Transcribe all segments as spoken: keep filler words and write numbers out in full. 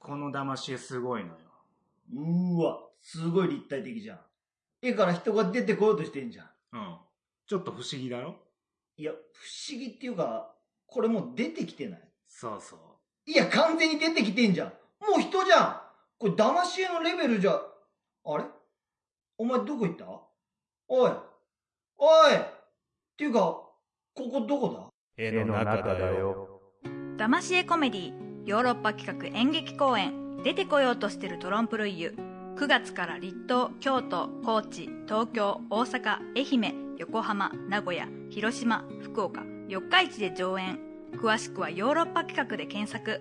この騙し絵すごいのよ。 うーわ、すごい立体的じゃん。絵から人が出てこようとしてんじゃん。 うん。ちょっと不思議だろ？ いや、不思議っていうか、これもう出てきてない？ そうそう。 いや、完全に出てきてんじゃん。もう人じゃん。これ騙し絵のレベルじゃ、あれ？お前どこ行った？おい。おい。っていうか、ここどこだ？ 絵の中だよ。 騙し絵コメディヨーロッパ企画演劇公演出てこようとしてるトロンプルイユ、くがつから立東、京都、高知、東京、大阪、愛媛、横浜、名古屋、広島、福岡よっか市で上演。詳しくはヨーロッパ企画で検索。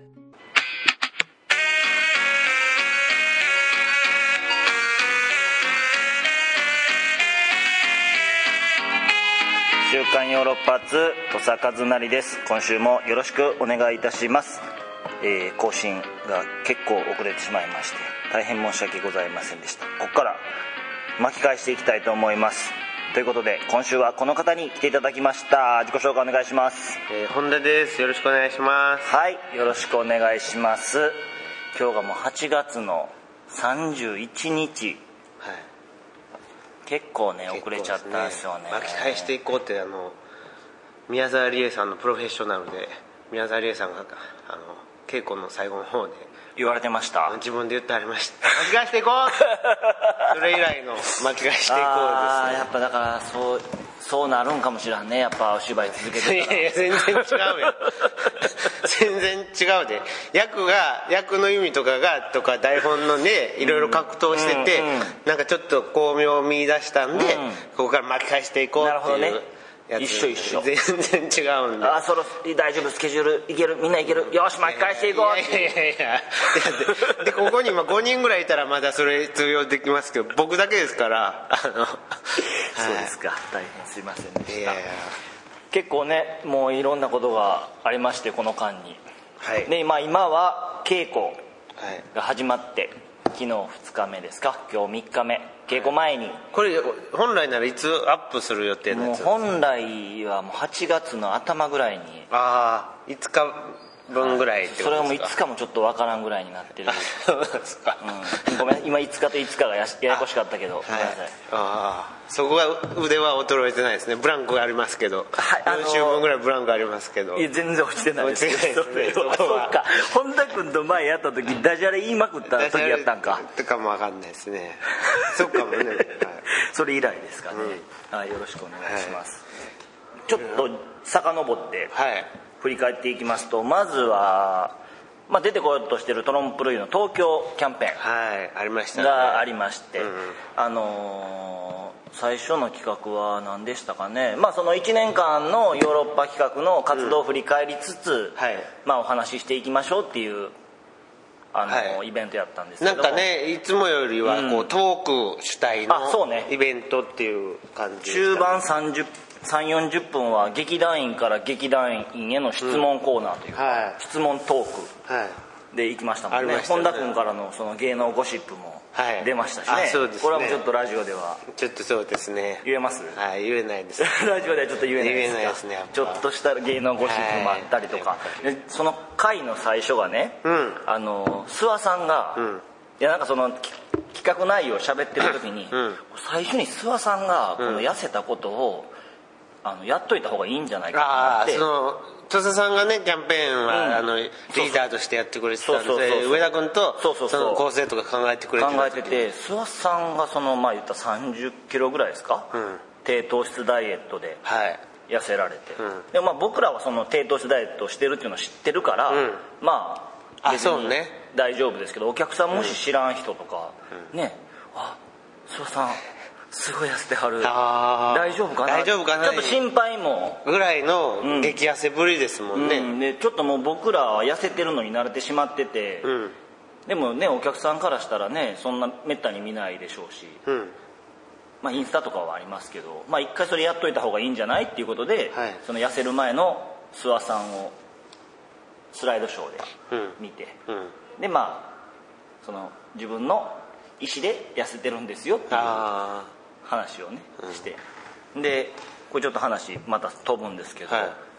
週刊ヨーロッパツ土佐和成です。今週もよろしくお願いいたします。えー、更新が結構遅れてしまいまして大変申し訳ございませんでした。ここから巻き返していきたいと思います。ということで今週はこの方に来ていただきました。自己紹介お願いします。 えー、本田です。よろしくお願いします。 はい、よろしくお願いします。今日がもうはちがつのさんじゅういちにち、はい、結構ね遅れちゃったんですよね。 巻き返していこうってあの宮沢りえさんのプロフェッショナルで宮沢りえさんがあの稽古の最後の方で言われてました。 自分で言ってありました。巻き返していこうそれ以来の巻き返していこうですね。 あやっぱだからそうそうなるんかもしれんね。やっぱお芝居続けてたらいやいや全然違うよ全然違うで。役が役の意味とかがとか台本のねいろいろ格闘してて、うんうんうん、なんかちょっと巧妙を見出したんで、うん、ここから巻き返していこうっていう。なるほどね。 一緒一緒。 全然違うんで。 あそろ大丈夫スケジュールいけるみんないけるよし巻き返していこう。 いやいやいやいやで, でここに今ごにんぐらいいたらまだそれ通用できますけど僕だけですからあのそうですか、はい、大変すいませんでした。いやいや結構ねもういろんなことがありましてこの間に、はい、で、まあ、今は稽古が始まって、はい、昨日ふつかめですか今日みっかめ稽古前に、はい、 これ本来ならいつアップする予定のやつ？ もう本来はもうはちがつの頭ぐらいに。 ああいつかぶんぐらいってことですか？ それはもういつかもちょっとわからんぐらいになってるそうですか、うん、ごめん今いつかといつかが や, ややこしかったけど、はい、ごめんなさい。 ああそこが腕は衰えてないですね。ブランクがありますけど、はい、あのー、よんしゅうぶんぐらいブランクありますけど。 いや全然落ちてないですけどそれはそうか。本田君と前やった時ダジャレ言いまくった時やったんかとかもわかんないですねそうかもね、はい、 それ以来ですかね、うん、はい、よろしくお願いします、はい、ちょっと遡って振り返っていきますと、まずは、まあ、出てこようとしているトロンプルイの東京キャンペーン、 はい、ありましたね、 がありまして、 うんうん、 あのー、最初の企画は何でしたかね、まあ、そのいちねんかんのヨーロッパ企画の活動を振り返りつつ、うんはい、まあ、お話ししていきましょうっていうあの、はい、イベントやったんですけども、 なんかねいつもよりはこう、うん、トーク主体のイベントっていう感じでしたね。 中盤さんじゅう さんじゅうよんじゅっぷんは劇団員から劇団員への質問コーナーというか、うんはい、質問トークで行きましたもんね、はい、本田君からのその芸能ゴシップも出ましたしね、はい、そうですね。これはもうちょっとラジオではちょっとそうですね言えます？ はい言えないですラジオではちょっと言えないですか？ 言えないですね。 ちょっとした芸能ゴシップもあったりとか、はい、でその回の最初がね、うん、あの諏訪さんが、うん、いやなんかその企画内容を喋ってる時に、うん、最初に諏訪さんがこの痩せたことを、うん、あのやっといた方がいいんじゃないかなって。あその土佐さんがねキャンペーンは、うん、あのリーダーとしてやってくれてたんで、上田君とその構成とか考えてくれて考えてて、諏訪さんがそのまあ言ったさんじゅっキロぐらいですか、うん、低糖質ダイエットで痩せられて、はい、でまあ僕らはその低糖質ダイエットをしてるっていうのを知ってるから、うん、まあ別に大丈夫ですけど、お客さんもし知らん人とか、うん、ねあ諏訪さんすごい痩せてはる大丈夫かな大丈夫かなちょっと心配もぐらいの激痩せぶりですもんね、 うんうん、でちょっともう僕らは痩せてるのに慣れてしまってて、うん、でもねお客さんからしたらねそんなめったに見ないでしょうし、うん、まあインスタとかはありますけど、まあ一回それやっといた方がいいんじゃないっていうことで、はい、その痩せる前の諏訪さんをスライドショーで見て、うんうん、でまあその自分の意思で痩せてるんですよっていう話をねして、でこれちょっと話また飛ぶんですけど、はい、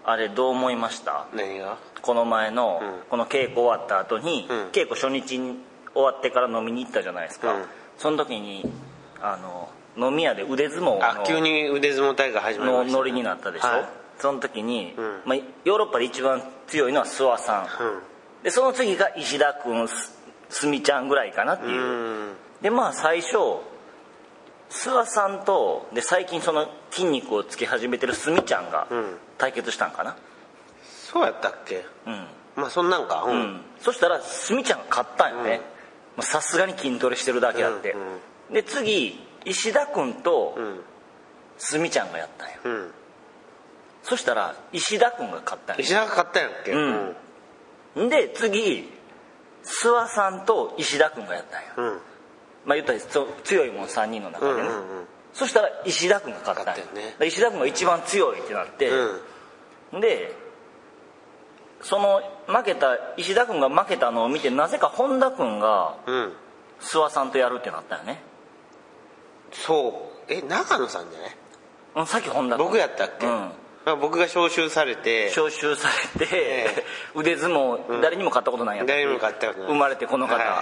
あれどう思いました？ 何が？ この前の、 うん、 この稽古終わった後に、うん、稽古初日に終わってから飲みに行ったじゃないですか、うん、その時にあの飲み屋で腕相撲のあ急に腕相撲大会始まりました、ね、 のノリになったでしょ、はい、その時に、 うんまあ、ヨーロッパで一番強いのは諏訪さん、うん、でその次が石田君すみちゃんぐらいかなっていう、うん、でまあ最初諏訪さんとで最近その筋肉をつけ始めてるすみちゃんが対決したんかな、うん、 そうやったっけ？うんまあそんなんか、 うんうん、そしたらすみちゃんが勝ったんよね、さすがに筋トレしてるだけあって、うんうん、で次石田君とすみちゃんがやったんよ、うん、そしたら石田君が勝ったんよ。 石田が勝ったんやっけ？ うん、で次諏訪さんと石田君がやったんよ、うん、まあ言ったら強いもんさんにんの中でね、うんうんうん、そしたら石田君が勝ったんよ、ね、石田君が一番強いってなって、うん、でその負けた石田君が負けたのを見てなぜか本田君が諏訪さんとやるってなったよね、 うん、そうえ長野さんじゃない？ うん、さっき本田君僕やったっけ、うん僕が招集されて招集されて、えー、腕相撲、うん、誰にも勝ったことないやつ誰にも勝ったことない生まれてこの方、はいはい、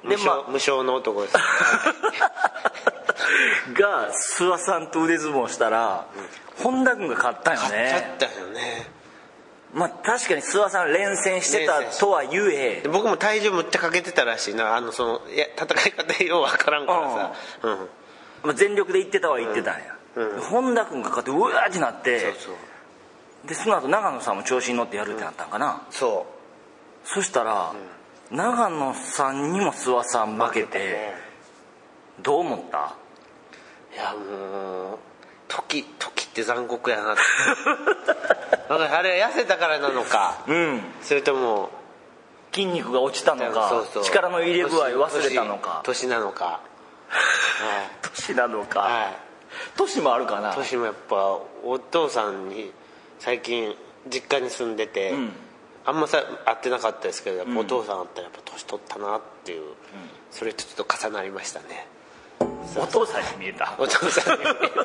で無償、ま、無償の男ですが諏訪さんと腕相撲したら、うん、本田君が勝ったよね勝ったよねまあ確かに諏訪さん連戦してたとは言え僕も体重むっちゃかけてたらしいなあのそのいや戦い方ようわからんからさ、うんうんまあ、全力で言ってたは言ってたんや、うんうん、本田君が勝ってうわーってなってそうそうでその後長野さんも調子に乗ってやるってなったんかな、うん、 そうそしたら、うん、長野さんにも諏訪さん負けて、ね、どう思った？ いやもう時時って残酷やなってあれ痩せたからなのか、うん、それとも筋肉が落ちたのかそうそう力の入れ具合忘れたのか年なのか年なのか、 はい年もあるかな。 年もやっぱお父さんに最近実家に住んでて、うん、あんまさ会ってなかったですけどやっぱお父さん会ったらやっぱ年取ったなっていう、うん、それちょっと重なりましたね。 お父さんに見えた。 お父さんに見えた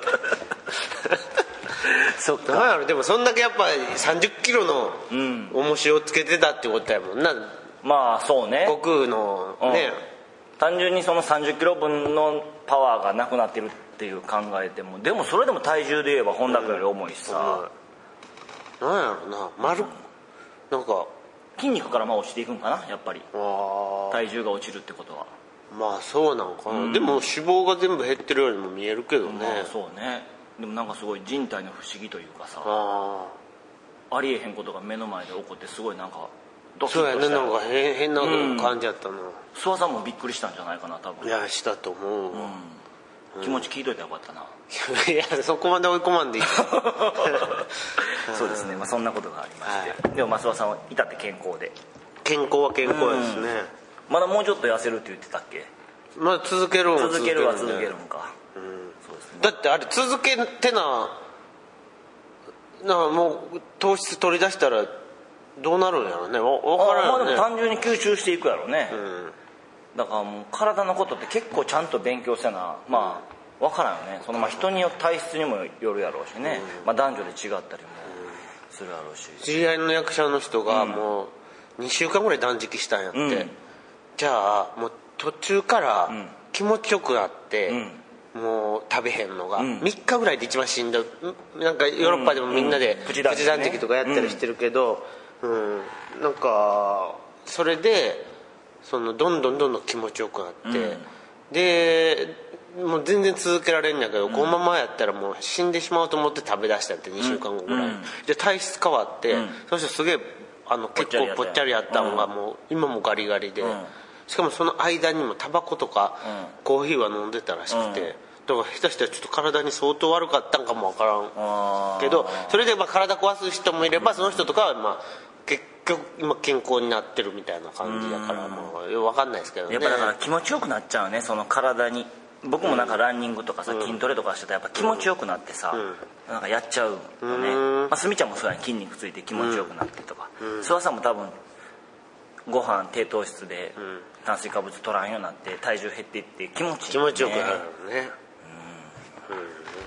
そっかなんやろでもそんだけやっぱさんじゅっキロの重しをつけてたってことやもんな、うん、 まあそうね悟空のね、 うん、単純にそのさんじゅっキロ分のパワーがなくなってるっていう考えてもでもそれでも体重で言えば本田君より重いしさ、 うん、なんやろな丸なんか筋肉からまあ落ちていくんかなやっぱり体重が落ちるってことはまあそうなんかな、うん、でも脂肪が全部減ってるようにも見えるけどね、 まあ、そうねでもなんかすごい人体の不思議というかさ あ, ありえへんことが目の前で起こってすごいなんかドキッとしたそうやねなんか変, 変な感じやったな諏訪さんもびっくりしたんじゃないかな多分いやしたと思う、うんうん、気持ち聞いといたらよかったないやそこまで追い込まんでいいそうですね、まあ、そんなことがありまして、はい、でも諏訪さんは至って健康で健康は健康ですね、 うん、まだもうちょっと痩せるって言ってたっけまだ続けるん続けるは続けるんか、うん、 そうですね、だってあれ続けてななもう糖質取り出したらどうなるんやろうね分からんよね。 まあでも単純に吸収していくやろうね、うん、だからもう体のことって結構ちゃんと勉強せなまあ分からんよねそのまあ人によって体質にもよるやろうしね、うんまあ、男女で違ったりもするやろうし知り合いの役者の人がもうにしゅうかんぐらい断食したんやって、うん、じゃあもう途中から気持ちよくなって、うん、もう食べへんのが、うん、みっかぐらいで一番しんどいなんかヨーロッパでもみんなでプチ断食とかやったりしてるけど、うんうん、なんかそれでそのどんどんどんどん気持ちよくなって、うん、でもう全然続けられんやけど、うん、このままやったらもう死んでしまうと思って食べ出したってにしゅうかんごぐらい、うん、で体質変わって、うん、そしてすげえあの結構ぽっちゃりやったのがもう今もガリガリで、うん、しかもその間にもタバコとかコーヒーは飲んでたらしくて、うん、だから下手したらちょっと体に相当悪かったんかもわからんけどそれでまあ体壊す人もいればその人とかはまあ結局今健康になってるみたいな感じだからもう分かんないですけどね。 やっぱだから気持ちよくなっちゃうねその体に。僕もなんかランニングとかさ、うん、筋トレとかしてたらやっぱ気持ちよくなってさ、うん、なんかやっちゃうよね、まあ、すみちゃんもそうやね筋肉ついて気持ちよくなってとか諏訪、うん、さんも多分ご飯低糖質で炭水化物取らんようになって体重減っていって気持ちいい、ね、 気持ちよくなるね、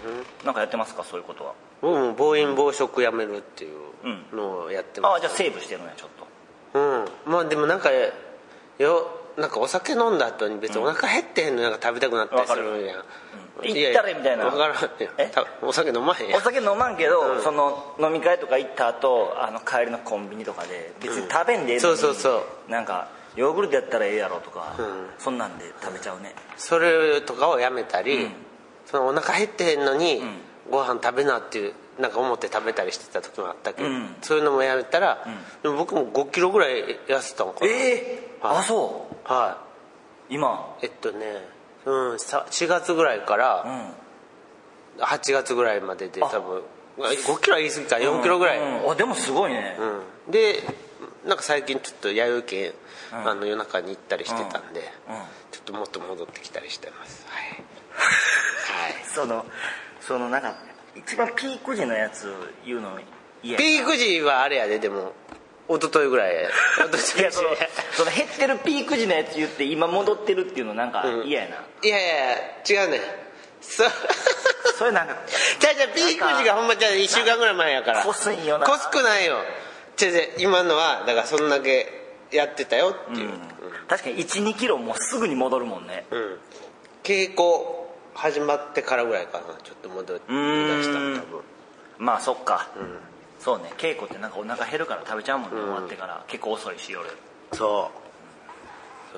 なんかやってますかそういうことは。 僕も暴飲暴食やめるっていうのをやってます、 ああじゃあセーブしてるんやちょっと。 うんまあでもなんかよなんかお酒飲んだ後に別にお腹減ってへんのなんか食べたくなったりするやん、 うん、行ったれみたいな。 分からんえお酒飲まへんやん。 お酒飲まんけど、 うん、 その飲み会とか行った後あの帰りのコンビニとかで別に食べんでええのに、 うん、そうそうそうなんかヨーグルトやったらええやろとか、 うん、 そんなんで食べちゃうね。 それとかをやめたり、うん、そのお腹減ってへんのに、うん、ご飯食べなっていうなんか思って食べたりしてた時もあったけど、うん、そういうのもやめたら、うん、でも僕もごキロぐらい痩せたのかな。 えー、はい、あそうはい今えっとね、うん、しがつぐらいからはちがつぐらいまでで多分ごキロは言い過ぎかよんキロぐらい、 うんうん、あでもすごいね、 うん、でなんか最近ちょっと弥生県、うん、あの夜中に行ったりしてたんで、うんうん、ちょっともっと戻ってきたりしてますはい、 はい、そのそのなんか一番ピーク時のやつ言うの嫌。 ピーク時はあれやででも一昨日ぐらいいやそのその減ってるピーク時のやつ言って今戻ってるっていうのなんか嫌やな、 うん、いやいや違うねそそれなんかじゃあじゃあピーク時がほんまじゃあいっしゅうかんぐらい前やからこすんよな。 こすくないよじゃあじゃあ今のはだからそんだけやってたよっていう、うんうん、 確かにいちにキロもうすぐに戻るもんね、 うん、稽古始まってからぐらいかなちょっと戻り出した多分。 まあそっか、うん、そうね稽古ってなんかお腹減るから食べちゃうもんね、うん、終わってから結構遅いし夜。 そう、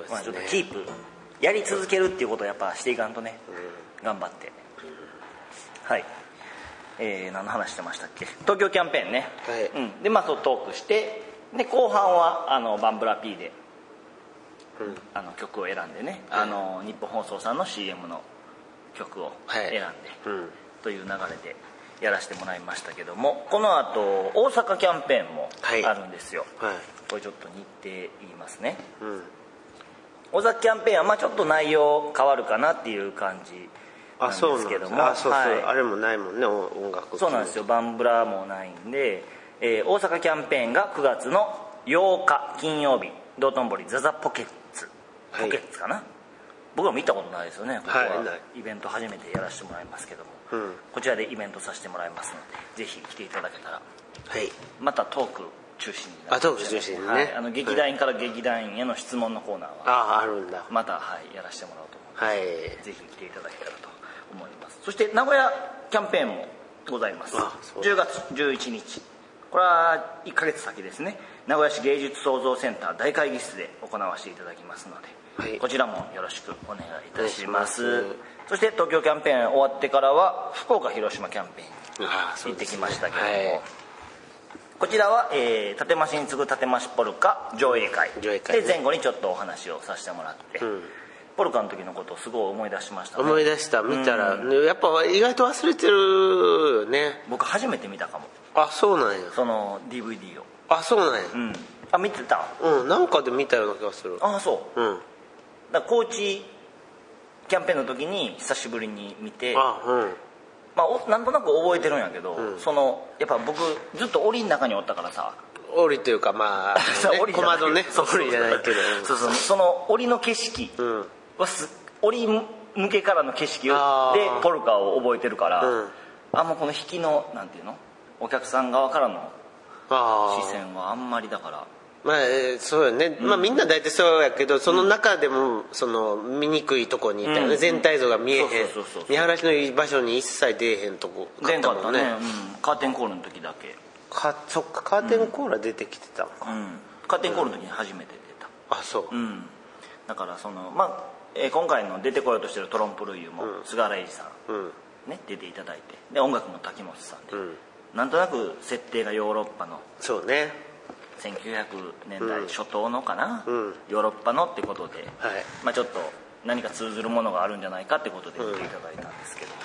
うん、そうですね、まあちょっとキープやり続けるっていうことをやっぱしていかんとね、うん、頑張って、うん、はいえー、何の話してましたっけ。東京キャンペーンね、 はいうん、でまあトークしてで後半はあのバンブラ P で、うん、あの曲を選んでね、はい、あの日本放送さんの シーエム の曲を選んで、はいうん、という流れでやらせてもらいましたけどもこの後大阪キャンペーンもあるんですよ、はいはい、これちょっと日程言いますね、うん、大阪キャンペーンはまあちょっと内容変わるかなっていう感じなんですけどもあそうなんです、あそうそう、はい、あれもないもんね音楽そうなんですよバンブラもないんで、えー、大阪キャンペーンがくがつのようか金曜日道頓堀ザザポケッツポケッツかな、はい、僕は見たことないですよね。ここはイベント初めてやらせてもらいますけども、うん、こちらでイベントさせてもらいますのでぜひ来ていただけたら、はい、またトーク中心になって、 あトーク中心にね、 はい、あの劇団員から劇団員への質問のコーナーは、 ああるんだまた、はい、やらせてもらおうと思うので、はい、ぜひ来ていただけたらと思います。そして名古屋キャンペーンもございます。じゅうがつじゅういちにちこれはいっかげつ先ですね。名古屋市芸術創造センター大会議室で行わせていただきますので、はい、こちらもよろしくお願いいたします。そして東京キャンペーン終わってからは福岡広島キャンペーンに行ってきましたけども、はい、こちらは、えー、立増に次ぐ立増ポルカ上映会上映会、 ね、で前後にちょっとお話をさせてもらって、うん、ポルカの時のことをすごい思い出しましたね。 思い出した見たら、うん、やっぱ意外と忘れてるよね。 僕初めて見たかも。 あそうなんや。 その ディーブイディー をあそうなんや、 うん、あ見てた。 うんなんかで見たような気がする。 あそう、 うん、 だから高知キャンペーンの時に久しぶりに見て、 あ、うん、 まあ、なんとなく覚えてるんやけど、うん、そのやっぱ僕ずっと檻の中におったからさ檻というかまあ、ね、小窓ね檻じゃないけどそうそうその檻の景色はす檻向けからの景色でポルカを覚えてるから、うん、あんまこの引きのなんていうのお客さん側からの視線はあんまりだからまあそうよね、うん、まあみんな大体そうやけどその中でもその見にくいとこにいたよね、うん、全体像が見えへん見晴らしのいい場所に一切出えへんとこ出んかったね、うん、カーテンコールの時だけかそっかカーテンコールは出てきてたのか、 うん、カーテンコールの時に初めて出た、 うん、あそう、 うん、だからそのまあ、えー、今回の出てこようとしてるトロンプルイユも菅原英二さん、うんね、出ていただいてで音楽も滝本さんで、うん、なんとなく設定がヨーロッパのそうねせんきゅうひゃくねんだい初頭のかな、うん、ヨーロッパのってことで、はいまあ、ちょっと何か通ずるものがあるんじゃないかってことで見ていただいたんですけど、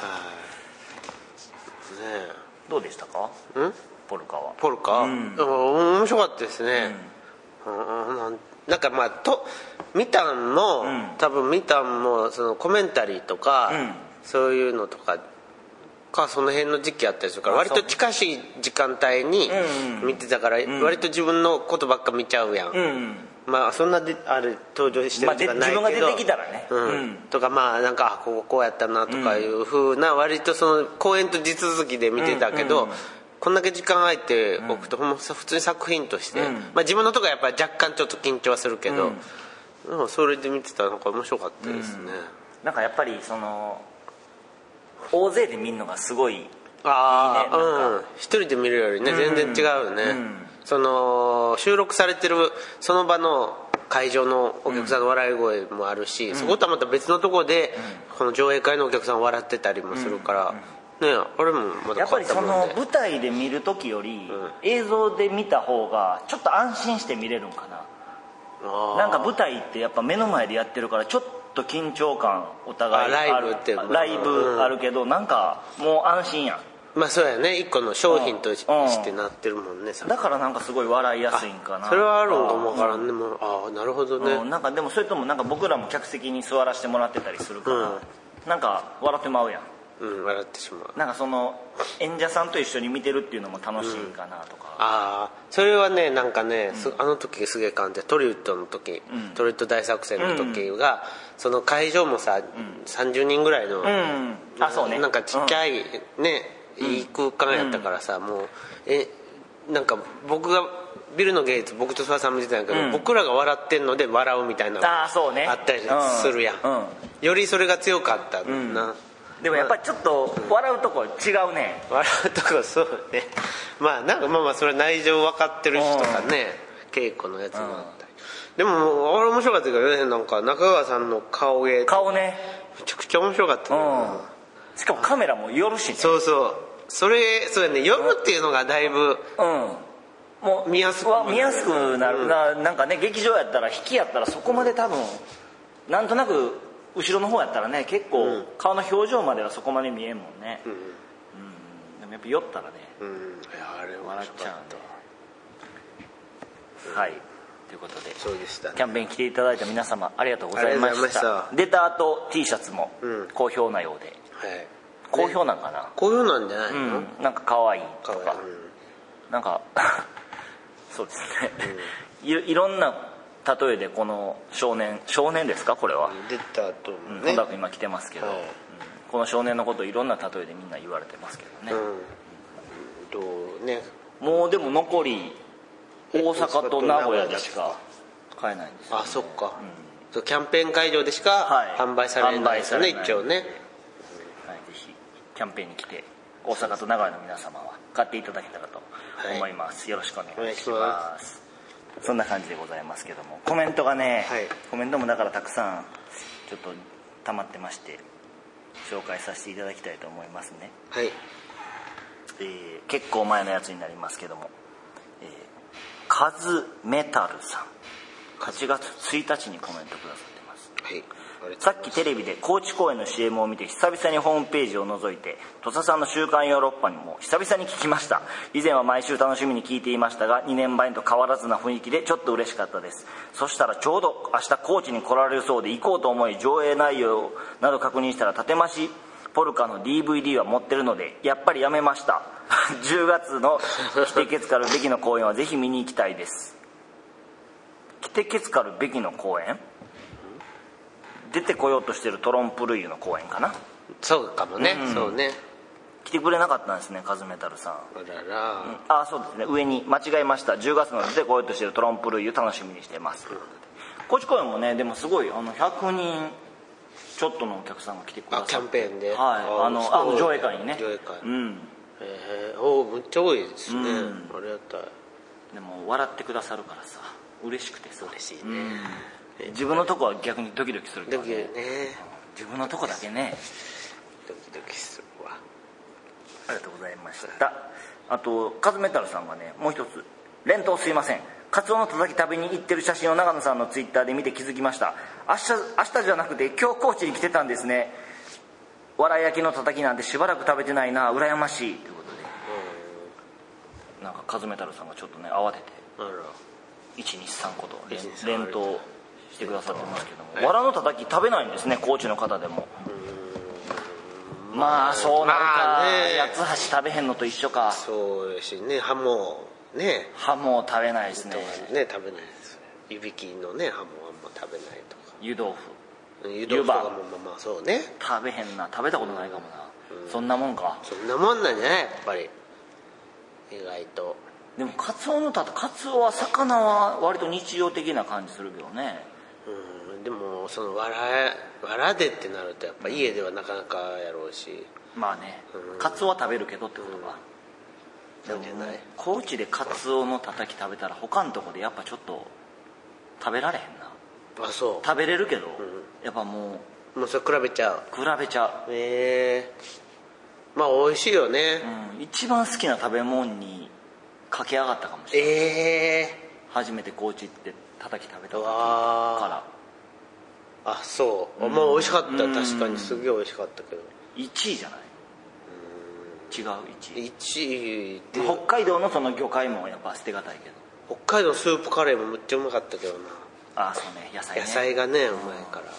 うん、はいねどうでしたか、 うん、 ポルカは。 ポルカ、うん、面白かったですね、うんうん、なんなんかまあと見たんも、うん、多分見たんもそのコメンタリーとか、うん、そういうのとかかその辺の時期あったりするから割と近しい時間帯に見てたから割と自分のことばっか見ちゃうやん、うんうん、 まあそんなであれ登場してるとかないけど、 まあ、自分が出てきたらね、 うんうん、とかまあなんかこここうやったなとかいうふうな割とその公演と地続きで見てたけど、うんうんうん、こんだけ時間空いておくと、うん、普通に作品として、うん、まあ、自分のとこはやっぱり若干ちょっと緊張はするけど、うん、それで見てたらなんか面白かったですね、うん、 なんかやっぱりその大勢で見るのがすごいいいね。 ああ、うん、一人で見るよりね、うん、全然違うよね、うん、その収録されてるその場の会場のお客さんの笑い声もあるし、うん、そことはまた別のところで、うん、この上映会のお客さん笑ってたりもするから、うん、ね、あれもまだ変わったもんで、 やっぱりその舞台で見る時より、うん、映像で見た方がちょっと安心して見れるんかな。なんか舞台ってやっぱ目の前でやってるからちょっと緊張感お互いある、 ライブってライブあるけど、うん、なんかもう安心やん。 まあそうやね、一個の商品としてなってるもんね、 うん、だからなんかすごい笑いやすいんかな。 それはあるんかもわからんね、もう、ああなるほどね、 うん、なんかでもそれともなんか僕らも客席に座らせてもらってたりするから、うん、なんか笑ってまうやん。 うん、笑ってしまう。 なんかその演者さんと一緒に見てるっていうのも楽しいかなとか、うん、 ああそれはねなんかね、うん、あの時すげえ感じて、トリウッドの時、うん、トリウッド大作戦の時が、うん、その会場もさ、うん、さんじゅうにんぐらいの、うん、あそうね、なんかちっちゃい、うん、ねいい空間やったからさ、うん、もうえなんか僕がビルのゲイツ僕と諏訪さん見てたんやけど、うん、僕らが笑ってんので笑うみたいなのがあ, そう、ね、 あったりするやん、うんうん、よりそれが強かったな、うん、 でもやっぱりちょっと笑うとこ違うね、 笑うとこそうね、まあなんかまあまあそれ内情分かってる人とかね、稽古のやつもあったり、でもあれ面白かったけどね、なんか中川さんの顔芸顔ねめちゃくちゃ面白かったね、 しかもカメラも寄るしね、 そうそうそれそうやね、寄るっていうのがだいぶ、うん、もう見やすく見やすくなる、うん、な, なんかね劇場やったら引きやったらそこまで多分なんとなく後ろの方やったらね結構顔の表情まではそこまで見えんもんね、うんうん、でもやっぱ酔ったらね、うん、いやあれ笑っちゃうんで、うん、はいということでそうでした、ね、 キャンペーン来ていただいた皆様ありがとうございました。出た後 T シャツも好評なようで、うん、はい、好評なんかな、 好評なんじゃないの、 うん、なんか可愛いとか、うん、なんかそうですね、うん、い, いろんな例えでこの少年少年ですかこれは出たと思うね、 本田君今来てますけど、はい、うん、この少年のことをいろんな例えでみんな言われてますけどね、 うん、どうね、 もうでも残り大阪と名古屋でしか買えないんですよ、ね、 あそっか、うん、キャンペーン会場でしか販売されないですよね、はい、一応ね、はい、ぜひキャンペーンに来て大阪と名古屋の皆様は買っていただけたらと思います、はい、よろしくお願いします。そんな感じでございますけども、コメントがね、はい、コメントもだからたくさんちょっと溜まってまして紹介させていただきたいと思いますね、はい、えー、結構前のやつになりますけども、えー、カズメタルさんはちがつついたちにコメントくださってます、はい、さっきテレビで高知公演の シーエム を見て久々にホームページを覗いて土佐さんの週刊ヨーロッパにも久々に聞きました。以前は毎週楽しみに聞いていましたがにねんまえと変わらずな雰囲気でちょっと嬉しかったです。そしたらちょうど明日高知に来られるそうで行こうと思い上映内容など確認したら立増ポルカの ディーブイディー は持ってるのでやっぱりやめましたじゅうがつの来てけつかるべきの公演はぜひ見に行きたいです。来てけつかるべきの公演、出てこようとしてるトロンプルイユの公演かな。 そうかもね、うん、そうね、 来てくれなかったんですねカズメタルさん。あらら、 うん、あそうですね、上に間違えました、じゅうがつの出てこようとしてるトロンプルイユ楽しみにしています、うん、高知公演もねでもすごいあのひゃくにんちょっとのお客さんが来てくださって、 あキャンペーンで、はい、 あのあの上映会にね、 上映会、 うん、 へえ、おむっちゃ多いですね、うん、ありがたい。 でも笑ってくださるからさ嬉しくてさ、 嬉しいね、 うん、自分のとこは逆にドキドキするけどね、 ドキドキね、 自分のとこだけねドキドキするわ。 ありがとうございました。あとカズメタルさんがねもう一つ、連投すいません、カツオのたたき食べに行ってる写真を長野さんのツイッターで見て気づきました。明日明日じゃなくて今日高知に来てたんですね。わら焼きのたたきなんてしばらく食べてないな、羨ましいということで、うん、なんかカズメタルさんがちょっとね慌てていちにさんこと連投してくださってますけども、わらのたたき食べないんですね高知の方でも。まあそうなるか、まあね、八つ橋食べへんのと一緒か。 そうですしね、ハモね、 ハモ食べないですね。 ね食べないです。 いびきのねハムはあんま食べないとか、 湯豆腐湯豆腐とかもまあまあそうね、 食べへんな、食べたことないかもな、うん、そんなもんか。 そんなもんなんじゃないやっぱり意外と。 でもカツオのたカツオは魚は割と日常的な感じするけどね。 うん、でもそのわらわらでってなるとやっぱ家ではなかなかやろうし、 まあね、 うん、 カツオは食べるけどってことか、 うん、なんじゃない。 高知でカツオのたたき食べたら他のとこでやっぱちょっと食べられへんな。 あ、そう食べれるけど、 うん、 やっぱもうもうそれ比べちゃう比べちゃう。 へえー、まあ美味しいよね、 うん、一番好きな食べ物に駆け上がったかもしれない。 ええー、初めて高知行ってたたき食べた時から。 あ、そう、うん、まあ美味しかった、確かにすげえ美味しかったけどいちいじゃない？違う、いちい。 いちいって北海道のその魚介もやっぱ捨てがたいけど、 北海道スープカレーもめっちゃうまかったけどな。 ああ、そうね、野菜ね、 野菜がねうまいから、うん、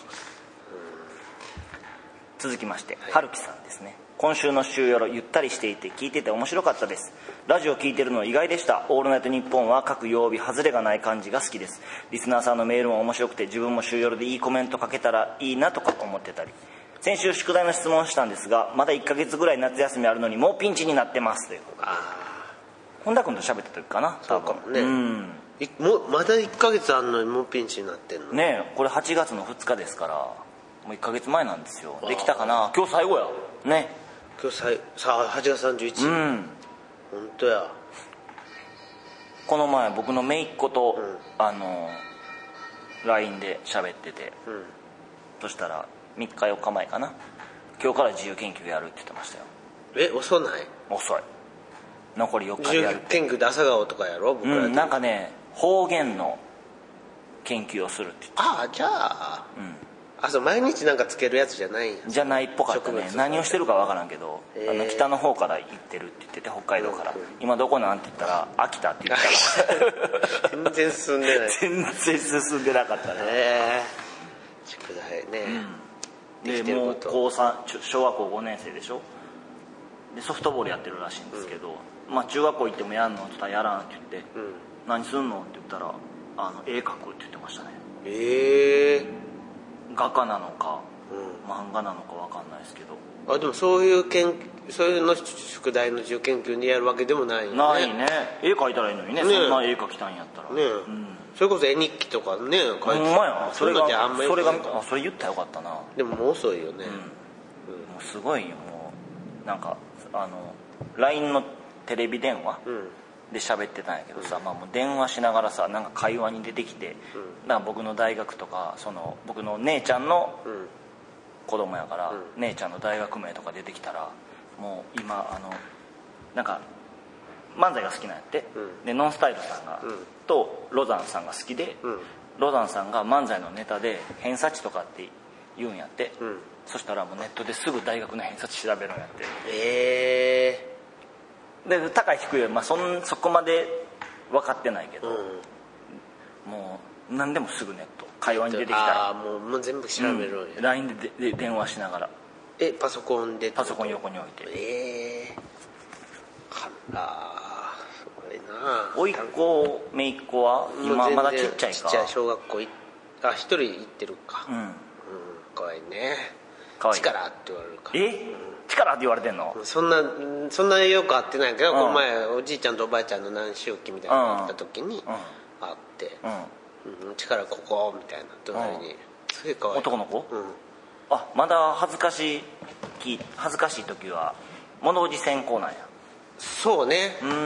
続きまして、はい、春樹さんですね。今週の週よろゆったりしていて聞いてて面白かったです。ラジオ聞いてるの意外でした。オールナイトニッポンは各曜日外れがない感じが好きです。リスナーさんのメールも面白くて自分も週よろでいいコメントかけたらいいなとか思ってたり、先週宿題の質問をしたんですが、まだいっかげつぐらい夏休みあるのにもうピンチになってますという。あ、本田君と喋った時かな。 そうかもね、 うん、 もうまだいっかげつあんのにもうピンチになってんのね。え、これはちがつのふつかですからもういっかげつまえなんですよ。できたかな。今日最後やね。 今日最さあはちがつさんじゅういちにち、うん、本当や。 この前僕の姪っ子と、うん、あの ライン で喋ってて、うん、そしたらみっかよっかまえかな、今日から自由研究やるって言ってましたよ。 え、遅ない？ 遅い。残りよっかでやるって。 自由研究で朝顔とかやろ僕ら、 うん、なんかね方言の研究をするって言って。 ああ、じゃあ、うん、あ、そう、毎日なんかつけるやつじゃないんや。 じゃないっぽかったね。何をしてるかわからんけど、あの北の方から行ってるって言ってて、北海道から、うんうん、今どこなんて言ったら秋田って言ったら全然進んでない全然進んでなかったね。 えー、宿題ね、 うん、でもう高さん小学校ごねん生でしょ。でソフトボールやってるらしいんですけど、うん、まあ中学校行ってもやんのって言ったらやらんって言って、うん、何すんのって言ったらあの絵描くって言ってましたね。 ええー、 画家なのか、うん、漫画なのか分かんないですけど。 あ、でもそういう研そういうの宿題の自由研究にやるわけでもないよね。 ないね。絵描いたらいいのにね、ね、そんな絵描きたいんやったらね、 うん、それこそ絵日記とかね書いて。 ほんまや。それがあんまりそれがあそれ言ったらよかったな。 でももう遅いよね、うんうん、もうすごいよ。もうなんかあの ライン のテレビ電話、うんで喋ってたんやけどさ、うん、まあ、もう電話しながらさ、なんか会話に出てきて、うん、だから僕の大学とかその僕の姉ちゃんの子供やから、うん、姉ちゃんの大学名とか出てきたらもう今あのなんか漫才が好きなんやって、うん、でノンスタイルさんが、うん、とロザンさんが好きで、うん、ロザンさんが漫才のネタで偏差値とかって言うんやって、うん、そしたらもうネットですぐ大学の偏差値調べるんやって。 ええーで高い低いは、まあ、そ, んそこまで分かってないけど、うん、もう何でもすぐネット会話に出てきたらああ も, もう全部調べる、 うん、ライン で, で電話しながら。 えパソコンでパソコン横に置いて。 ええー、あらすごいな。 おいっ子めいっ子は今まだちっちゃいか。 ちっちゃい小学校いあ一人行ってるか。うん、うん、かわいいね。かわいい。力って言われるから。 え、うん力って言われてんの。 そんなそんなよく会ってないけど、うん、この前おじいちゃんとおばあちゃんの何周期みたいなのがあった時に会って、うんうん、力ここみたいな隣に、うん、すげえかわいい。 男の子、うん、あまだ恥ずかしい恥ずかしい時は物おじ専攻なんや。 そうね。 うん、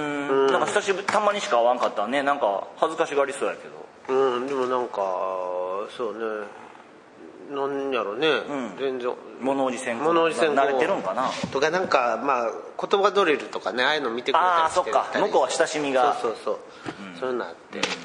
なんか久しぶりたまにしか会わんかったね。なんか恥ずかしがりそうやけど。うん、でもなんかそうね、なんやろね、うん、全然物おじ専攻慣れてるんかなとか、なんかまあ言葉ドリルとかね、ああいうの見てくれたりしてたり。 ああそっか、向こうは親しみが。 そうそうそう、うん、そういうのあって、うん、はい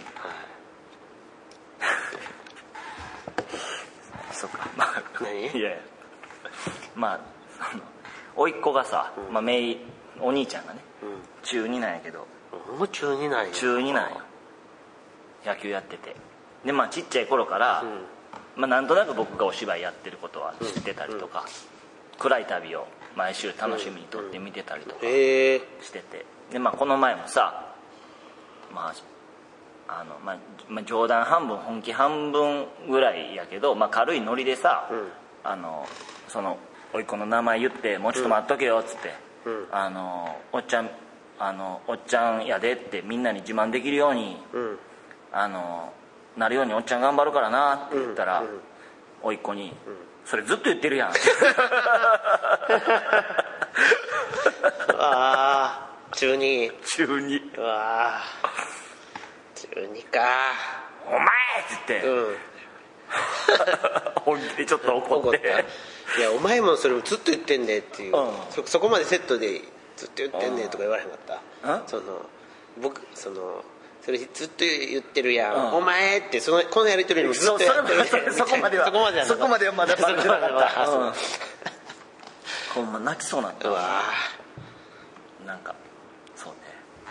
そっか、まあ何いやいやまあ甥っ子がさ、うん、まあ、めいお兄ちゃんがね、うん、中になんやけど。 もう中になんや。 中になんや。野球やってて、でまあちっちゃい頃から、うん、まあ、なんとなく僕がお芝居やってることは知ってたりとか、うんうん、暗い旅を毎週楽しみにとって見てたりとかしてて、で、まあ、この前もさ、まあ、 あの、まあ、まあ冗談半分本気半分ぐらいやけど、まあ、軽いノリでさ、うん、あのそのおいっ子の名前言って「もうちょっと待っとけよ」っつって、うん、あのおっちゃんあのおっちゃんやでってみんなに自慢できるように、うん、あのなるようにおっちゃん頑張るからなって言ったら、うんうん、おいっ子に、うん、それずっと言ってるやんああ中に中にうわ中にかお前って言って、うん、本気でちょっと怒っていやお前もそれもずっと言ってんねっていう、うん、そ, そこまでセットでずっと言ってんねとか言われへんかったその僕そのそれずっと言ってるやん、うん、お前ってそのこのやり取りにもずっとやってるやんそこまではそこまではそこまではまだバレてなかったほんま泣きそうなんだうわなんかそうね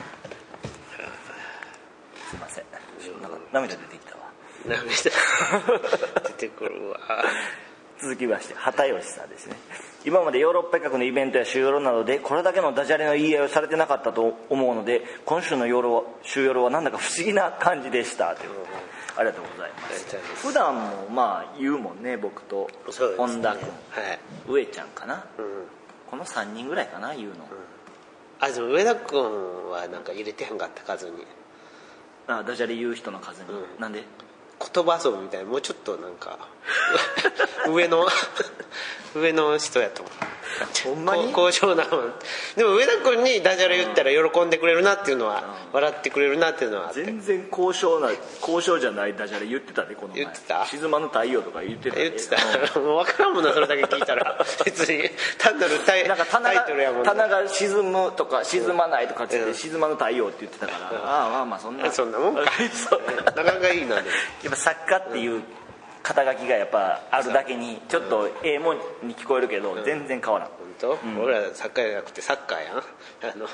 すいませんなんか涙出てきたわ涙出てくるわ続きまして畑吉さんですね。今までヨーロッパ企画のイベントや週ヨロなどでこれだけのダジャレの言い合いをされてなかったと思うので今週のヨロ週ヨロはなんだか不思議な感じでしたということでありがとうございます普段もまあ言うもんね僕と本田君、ねはい、上ちゃんかな、うん、このさんにんぐらいかな言うの、うん、 あでも上田君はなんか入れてへんかった数にあダジャレ言う人の数に、うん、なんで言葉遊びみたいなもうちょっとなんか上の上の人やと思うほんまに高尚なでも上田君にダジャレ言ったら喜んでくれるなっていうのは、うん、笑ってくれるなっていうのはあって全然高尚な高尚じゃないダジャレ言ってたねこの前言ってた静まの太陽とか言ってた、ね、 言ってたもう分からんもんなそれだけ聞いたら別に単なるタイ、 なんか棚がタイトルやもん、ね、 棚が沈むとか沈まないとかって言って、うん、静まの太陽って言ってたから、うん、ああまあまあそんなそんなもんかなかなかいいなでやっぱ作家っていう肩書きがやっぱあるだけにちょっとええもんに聞こえるけど、うん、全然変わらん本当、うん、俺ら作家じゃなくてサッカーやんあの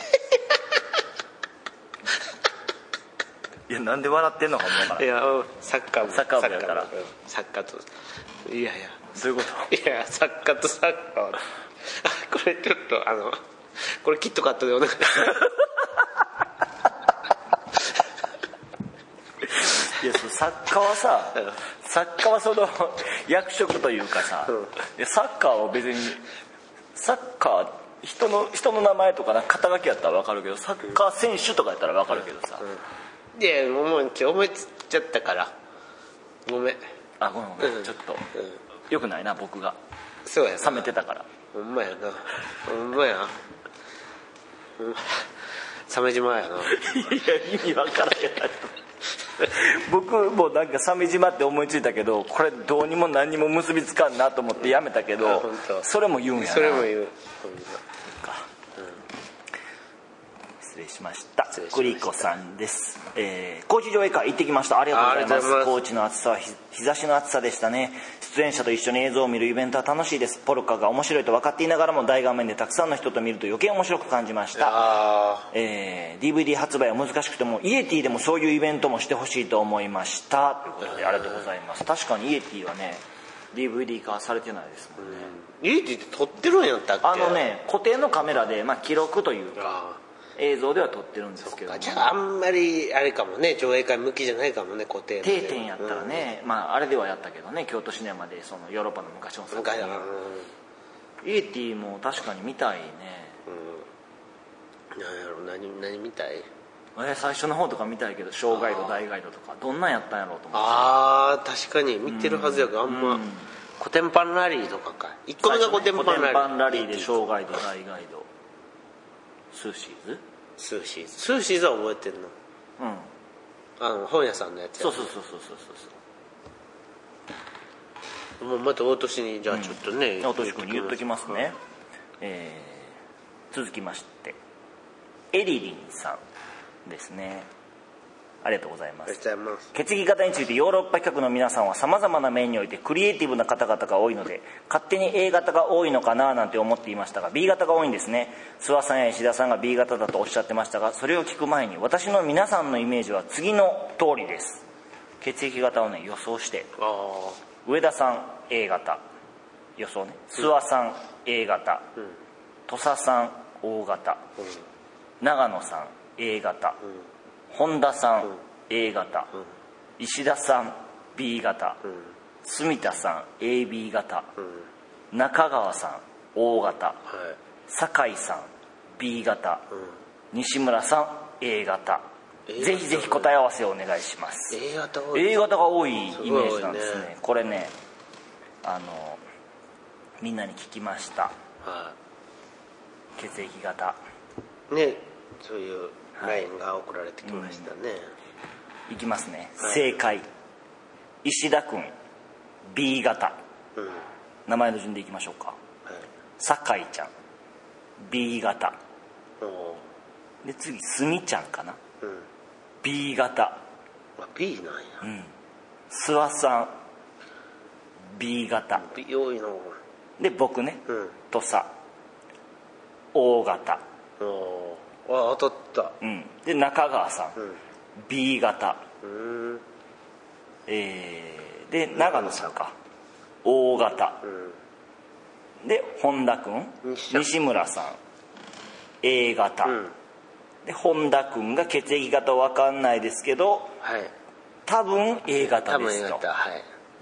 いやなんで笑ってんのかも分からんいやサッカーもサッカーもやったらサッカーといやいやどういうこといやサッカーとサッカーこれちょっとあのこれキットカットでお願いしますいやその作家はさ、うん、作家はその役職というかさ、うん、いやサッカーは別にサッカー人の人の名前とかな肩書きやったら分かるけどサッカー選手とかやったら分かるけどさ、 うん、いやもう思いつっちゃったからごめんあごめんごめん、うん、ちょっと、うん、よくないな僕がそうや冷めてたからほんまやなほんまや鮫島やないや意味分からんやない僕もなんか鮫島って思いついたけどこれどうにも何にも結びつかんなと思ってやめたけどそれも言うんやなそれも言う、うん、 失礼しましたクリコさんです、えー、高知上映会行ってきましたありがとうございます高知の暑さは日差しの暑さでしたね出演者と一緒に映像を見るイベントは楽しいですポルカが面白いと分かっていながらも大画面でたくさんの人と見ると余計面白く感じました、えー、ディーブイディー 発売は難しくてもイエティでもそういうイベントもしてほしいと思いましたということでありがとうございます確かにイエティはね ディーブイディー 化されてないですもんね、 うん、イエティって撮ってるんやったっけあのね固定のカメラで、まあ、記録というか映像では撮ってるんですけど、ね、 じゃああんまりあれかもね上映会向きじゃないかもね固定定点やったらね、うん、まああれではやったけどね京都シネマでそのヨーロッパの昔の作品イエティも確かに見たいね、 うん、何やろ何何見たいえ最初の方とか見たいけど小ガイド大ガイドとかどんなんやったんやろうと思ってああ確かに見てるはずやけど、うん、あんま、うん、コテンパンラリーとかかいっこめがコテンパンラリー、 コテンパンラリーで小ガイド大ガイドスーシーズスーシーズスーシーズは覚えてんのうんあの本屋さんのやつやそうそうそうそうそうそうもうまた大年にじゃあちょっとね、 うん、大年君に言っときますね、うんえー、続きましてエリリンさんですねありがとうございます。 ありがとうございます。 血液型についてヨーロッパ企画の皆さんはさまざまな面においてクリエイティブな方々が多いので勝手に A 型が多いのかななんて思っていましたが B 型が多いんですね。諏訪さんや石田さんが B 型だとおっしゃってましたがそれを聞く前に私の皆さんのイメージは次の通りです。血液型をね予想してあ上田さん A 型予想ね諏訪さん A 型、うん、土佐さん O 型、うん、長野さん A 型、うん、本田さん、うん、 A 型、うん、石田さん B 型、うん、住田さん エービー 型、うん、中川さん O 型、はい、酒井さん B 型、うん、西村さん A 型、ぜひぜひ答え合わせをお願いします。 A 型多い A 型が多いイメージなんですね。すこれねあのみんなに聞きました、はい、血液型ね、そういうラインが送られてきましたね、はいうん、いきますね、はい、正解石田君 B 型、うん、名前の順でいきましょうか、はい、酒井ちゃん B 型で次住ちゃんかな、うん、B 型、 あ B なんや、 うん、諏訪さん B 型 B 多いなで僕ね、うん、とさ O 型、 おあ当たった、 うん、で中川さん、うん、B 型、うん、えー、で長野さんか O 型、うん、で本田君西村さん A 型、うん、で本田君が血液型分かんないですけど、はい、多分 A 型ですと、多分 A 型、はい、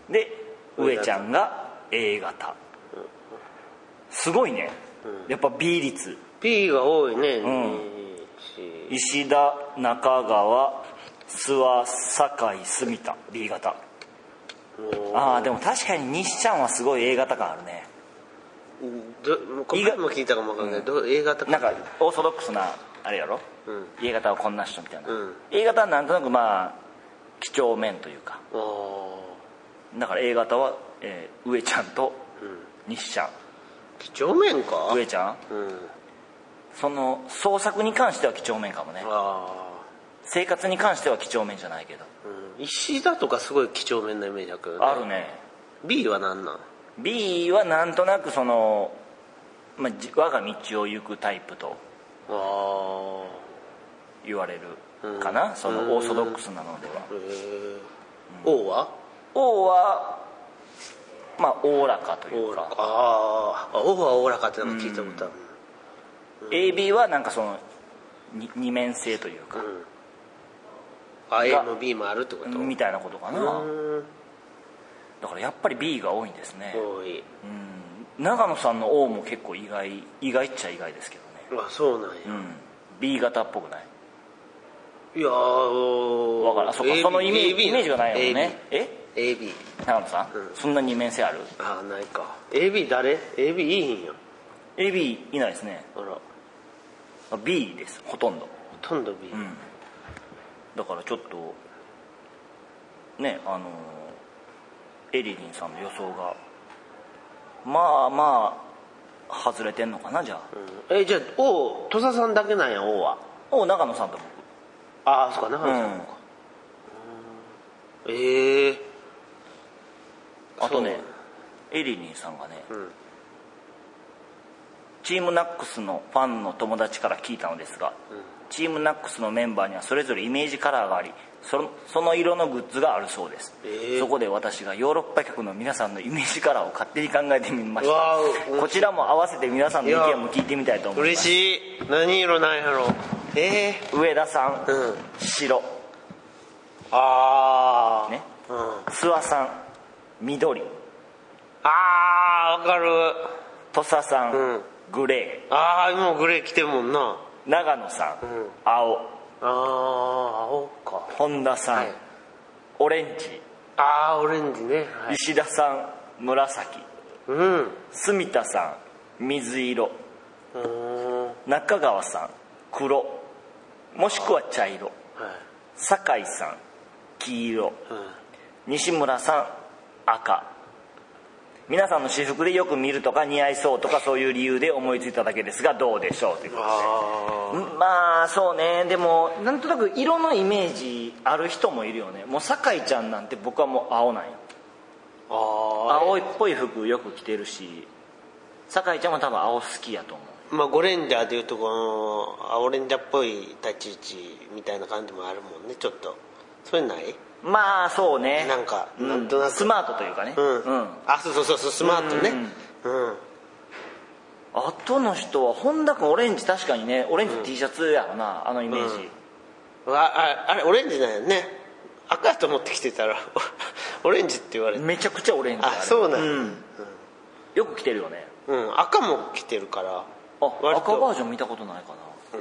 で上ちゃんが A 型、うん、すごいね、うん、やっぱ B 率 B が多いね、うん、 石田中川諏訪酒井住田 B 型。ああでも確かに西ちゃんはすごい A 型感あるね。 これも聞いたかもわかんないけど、うん、A 型なんかオーソドックスなあれやろ、うん、A 型はこんな人みたいな、うん、A 型はなんとなくまあ几帳面というか、だから A 型は、えー、上ちゃんと西ちゃん、 几帳面か上ちゃん、うん、その創作に関しては几帳面かもね。あ生活に関しては几帳面じゃないけど、 うん、石田とかすごい几帳面なイメージあるけどね。 あるね。 B は何なん？ B はなんとなくその、まあ、我が道を行くタイプと言われるかな、そのオーソドックスなのでは。 うん、O は O はまあおおらかというか、 ああ O はおおらかってのも聞いたことある、 うん、エービー はなんかその二面性というか、 うん、あ A も B もあるってことみたいなことかな。だからやっぱり B が多いんですね。 多い、 うん、長野さんの O も結構意外意外っちゃ意外ですけどね。 あそうなんや、うん、 B 型っぽくない？ いやー分からん、そっか、そのイメージ、イメージがないよね。えエービー長野さん、うん、そんな二面性ある？ ああないか。 エービー 誰？ エービー いいんや。 エービー いないですね。あら B です、ほとんど。 ほとんど B、うん、 だからちょっとねあのエリリンさんの予想がまあまあ外れてんのかなじゃあ、 うん、えじゃあ O 土佐さんだけなんや O は。 O 長野さんと僕。 ああそうか長野さんもか、うん、ええー、 あとねエリリンさんがね、うん、チームナックスのファンの友達から聞いたのですが、うん、チームナックスのメンバーにはそれぞれイメージカラーがあり、その、その色のグッズがあるそうです、えー、そこで私がヨーロッパ客の皆さんのイメージカラーを勝手に考えてみました。こちらも合わせて皆さんの意見も聞いてみたいと思います。 嬉しい。何色なんやろ。えー、上田さん、うん、白。 ああね、うん、諏訪さん緑。 あーわかる。 土佐さん、うん、グレー。 ああ今もグレー着てるもんな。 長野さん、うん、青。 ああ青か。 本田さん、はい、オレンジ。 ああオレンジね、 はい、石田さん紫。うん住田さん水色。うん中川さん黒もしくは茶色、はい、酒井さん黄色、うん、西村さん赤。皆さんの私服でよく見るとか似合いそうとかそういう理由で思いついただけですがどうでしょうということで。まあそうね。でもなんとなく色のイメージある人もいるよね。もう酒井ちゃんなんて僕はもう青なんよ。あ青っぽい服よく着てるし酒井ちゃんも多分青好きやと思う。 まあゴレンジャーでいうとこの青レンジャーっぽい立ち位置みたいな感じもあるもんねちょっと。それない？ まあそうね。 なんかなんとなく、 うん、スマートというかね。うん。うん、 あそうそうそうスマートね。うん。うん、 あとの人は本田君オレンジ確かにねオレンジ T シャツやろな、うん、あのイメージ。 あ, あれオレンジなんやね。赤やと思ってきてたらオレンジって言われて、 めちゃくちゃオレンジ。 あそうなんや、 うん、よく着てるよね。 うん、赤も着てるから。 あ、赤バージョン見たことないか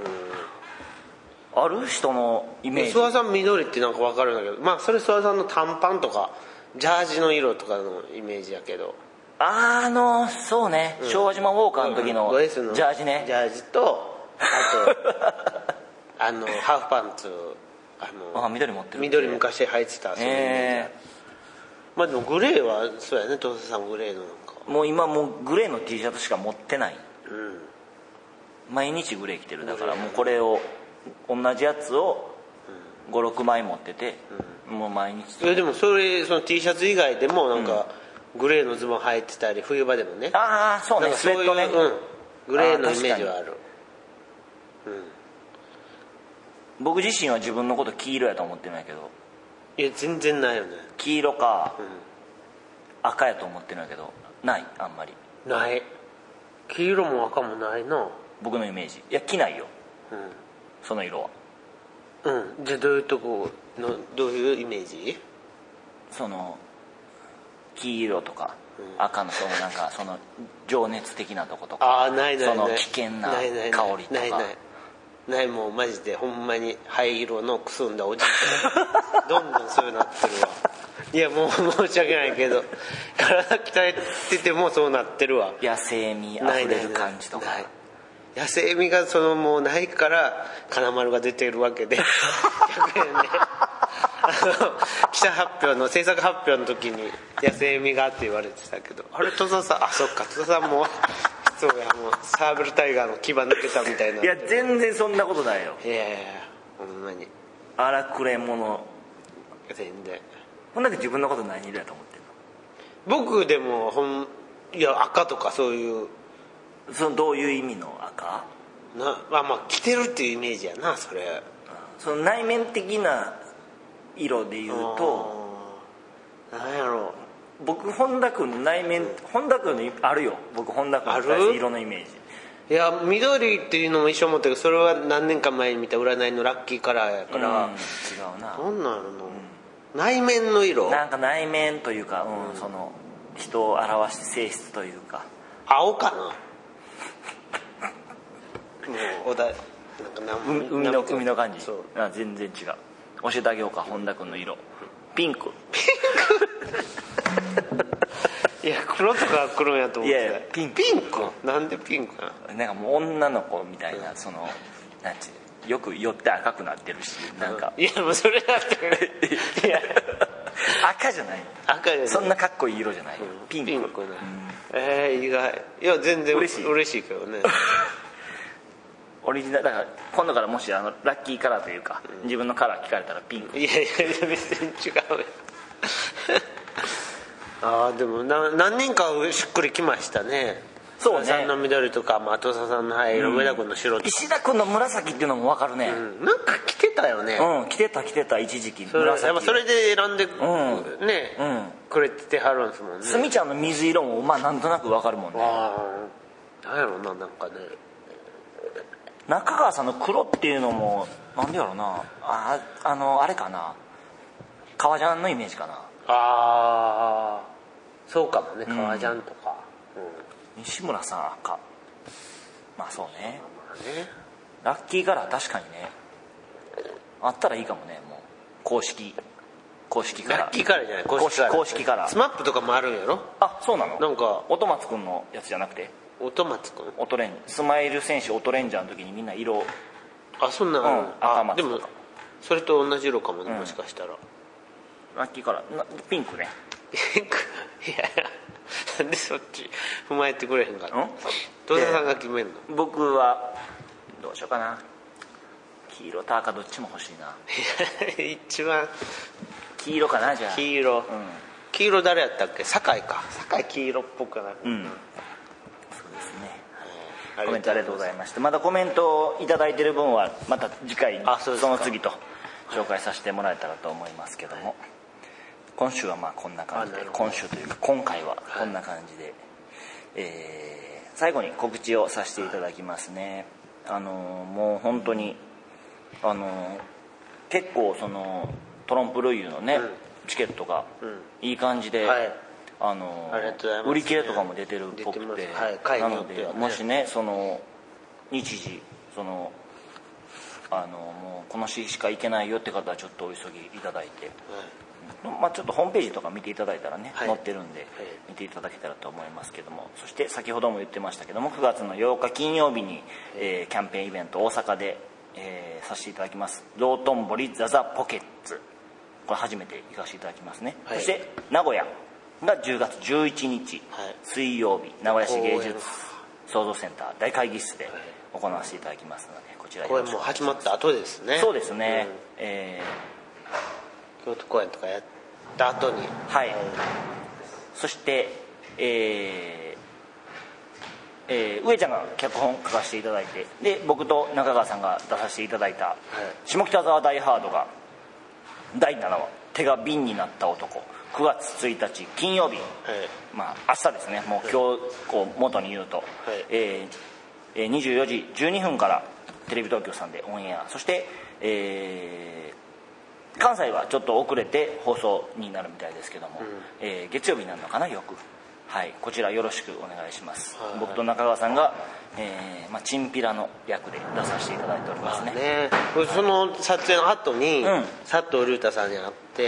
な。うん、ある人のイメージ。 諏訪さん緑ってなんか分かるんだけど、まあそれ諏訪さんの短パンとかジャージの色とかのイメージやけど、 あのそうね、うん、昭和島ウォーカーの時のジャージね、 ジャージとあとあのハーフパンツ、あのあ緑持ってる、 緑昔履いてた、そういうイメージ、えー、まあでもグレーはそうやね、東瀬さんグレーのなんかもう今もうグレーの T シャツしか持ってない、 うん、 毎日グレー着てる。だからもうこれを同じやつをごろくまい持ってて、うん、もう毎日。 いやでもそれその T シャツ以外でもなんか、うん、グレーのズボン履いてたり、冬場でもね、 ああそうね、スウェットね、 うん、グレーのイメージはある。 うん、僕自身は自分のこと黄色やと思ってないけど。 いや全然ないよね。 黄色か、うん、赤やと思ってないけど、ないあんまりない。黄色も赤もないな、 僕のイメージ。いや着ないよ、うん、その色は。 うん、じゃあどういうとこのどういうイメージ？ その黄色とか、うん、赤のそのなんかその情熱的なとことか、 あないないない、 その危険な香りとか。 ないないないない、もうマジでほんまに灰色のくすんだおじいちゃんどんどんそうなってるわ。いやもう申し訳ないけど体鍛えててもそうなってるわ。 野生味あふれる感じとか。 ないないない、野生味がそのもうないから金丸が出てるわけで逆にね、あの記者発表の制作発表の時に野生味がって言われてたけど、あれ戸田さん、あそっか戸田さんもそうや、もうサーベルタイガーの牙抜けたみたいな。 いや全然そんなことないよ。 いやいやほんまに荒くれ者。 全然。 ほんだけ自分のこと何色やと思ってんの？僕でもほんいや赤とかそういう、 そのどういう意味の赤な、まあまあ着てるっていうイメージやなそれ。 その内面的な色で言うとなんやろう、僕本田君の内面、本田君にあるよ。僕本田君に対して色のイメージ。 いや緑っていうのも一緒思ったけど、それは何年か前に見た占いのラッキーカラーやから、うん、違うな。 どんなの、うん、内面の色、 なんか内面というか、うん、その人を表す性質というか。 青かなもうおだなんか海の海の感じ。そう、あ全然違う。教えてあげようか、本田君の色。ピンク。 いや黒とか黒やと思って。いやピンク。 ピンクなんでピンクなの？なんかもう女の子みたいな、そのなんていうよく寄って赤くなってるし、なんか、 うん、いやもうそれだっていや赤じゃない。 赤じゃない。 そんなかっこいい色じゃない。うん、ピンク。 ピンクね。うん、えー、意外。いや全然嬉しい嬉しいけどね。 オリジナルだから今度からもしあのラッキーカラーというか、うん、自分のカラー聞かれたらピンク。 いやいや別に違うよ。ああでもな何人かしっくりきましたね。 そうね。 さんの緑とか松田さんの灰色、うん、上田君の白とか石田君の紫っていうのも分かるね、 うん、なんか着てたよね。 うん着てた着てた一時期紫。やっぱそれで選んで、 うん、 ね、うん、くれてはるんですもんね。 すみちゃんの水色もまあなんとなく分かるもんね。 ああなんやろな、なんかね中川さんの黒っていうのもなんでやろうなあ、あのあれかな、革ジャンのイメージかな。 ああそうかもね、革ジャンとか、 うん、西村さん赤、まあそうね、 まあね、 ラッキーカラー確かにねあったらいいかもね。もう公式公式カラー。 ラッキーカラーじゃない、公式カラー。 公式カラー。 スマップとかもあるんやろ。 あそうなの。 なんか音松くんのやつじゃなくて、 音松くん音レンスマイル選手音レンジャーの時にみんな色、 あそんな、うん、 赤松でもそれと同じ色かもね、うん、もしかしたらラッキーカラーピンクね。 ピンクいやいやなんでそっち踏まえてくれへんかった。戸田さんが決めんの？ 僕はどうしようかな、黄色と赤どっちも欲しいな。 一番黄色かな。じゃあ黄色、うん、黄色誰やったっけ？酒井か。酒井黄色っぽくなる、 うん、そうですね、はい、コメントありがとうございました。まだコメントをいただいてる分はまた次回にその次と紹介させてもらえたらと思いますけども、はい、今週はまあこんな感じで、今週というか今回はこんな感じで、はい、えー、最後に告知をさせていただきますね。あのー、もう本当にあのー、 結構そのトロンプルイユのね、 うん、 チケットがうんいい感じで、 はい、 あのありがとうございます、ね、 売り切れとかも出てるっぽくて、 はい、 なのでもしねその日時そのあのもうこの日しか行けないよって方はちょっとお急ぎいただいて、はい、まあ、ちょっとホームページとか見ていただいたらね、はい、載ってるんで、はい、見ていただけたらと思いますけども、そして先ほども言ってましたけどもくがつのようか金曜日に、はい、えー、キャンペーンイベント大阪で、えー、させていただきます道頓堀ザザポケッツ、これ初めて行かせていただきますね、はい、そして名古屋がじゅうがつじゅういちにち、はい、水曜日名古屋市芸術創造センター大会議室で行わせていただきますので、こちらこれもう始まった後ですね。 そうですね、うん、えー、京都公演とかやった後に、 はい、そして、えーえー、上ちゃんが脚本書かせていただいて、で僕と中川さんが出させていただいた、はい、下北沢大ハードがだいななわ手が瓶になった男、くがつついたち金曜日、はい、まあ明日ですね、もう今日こう元に言うと、はい、えー、にじゅうよじじゅうにふんからテレビ東京さんでオンエア、そして、えー、関西はちょっと遅れて放送になるみたいですけども、うん、えー、月曜日になるのかな、よく、はい、こちらよろしくお願いします、はい、僕と中川さんが、えーまあ、チンピラの役で出させていただいておりますね。まあね、 その撮影の後に、うん、佐藤隆太さんに会って、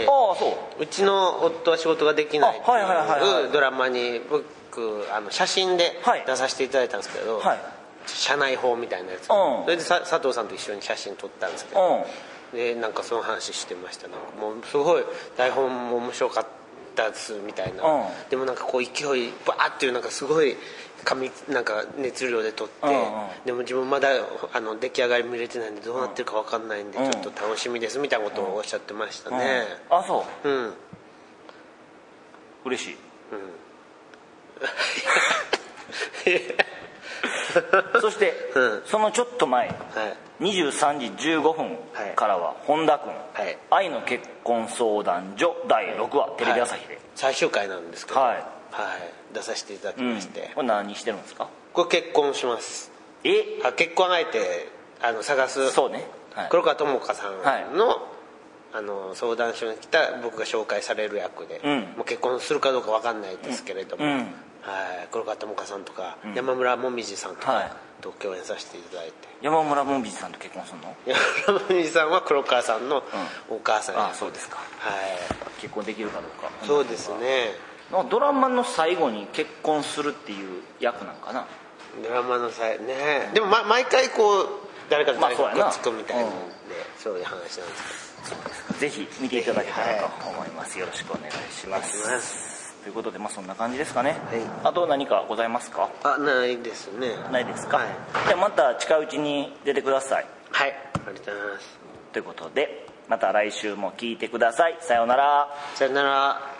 ああ、そう、 うちの夫は仕事ができないっていうドラマに僕あの写真で出させていただいたんですけど、はい、社内法みたいなやつ、うん、それで佐藤さんと一緒に写真撮ったんですけど、うん、でなんかその話してました。なんかもうすごい台本も面白かったですみたいな、うん、でもなんかこう勢いバーっていうなんかすごい紙なんか熱量で撮って、うんうん、でも自分まだあの出来上がり見れてないんでどうなってるか分かんないんで、うん、ちょっと楽しみですみたいなことをおっしゃってましたね、 うん、あ、そう、 うん、 嬉しい、うんそして、うん、そのちょっと前、はい、にじゅうさんじじゅうごふんからは本田君、はい、愛の結婚相談所だいろくわ、テレビ朝日で、 はい、最終回なんですけど、はいはい、出させていただきまして、 うん、これ何してるんですか？ これ結婚します。 えあ結婚相手あの探す、 そうね、はい、 黒川智香さんの、はい、あの相談所に来た僕が紹介される役で、うん、もう結婚するかどうか分かんないですけれども、うんうん、はい、黒川智香さんとか、うん、山村もみじさんとかと共演させていただいて、 山村もみじさんと結婚するの？ 山村もみじさんは黒川さんのお母さん、うん、 あ、そうですか、 はい、 結婚できるかどうか。 そうですね、 ドラマの最後に結婚するっていう役なんかな。 ドラマの最後ね、でも、ま、毎回こう誰かと誰かくっつくみたいなんで、まあ、そういう話なんですけど、そうですか、 ぜひ見ていただけたらと思います、はい、よろしくお願いします。 お願いしますということで、まあ、そんな感じですかね、はい、 あと何かございますか？ あ、ないですね。 ないですか、 はい、 じゃあまた近いうちに出てください。 はい、ありがとうございます。 ということでまた来週も聞いてください。さようなら。 さようなら。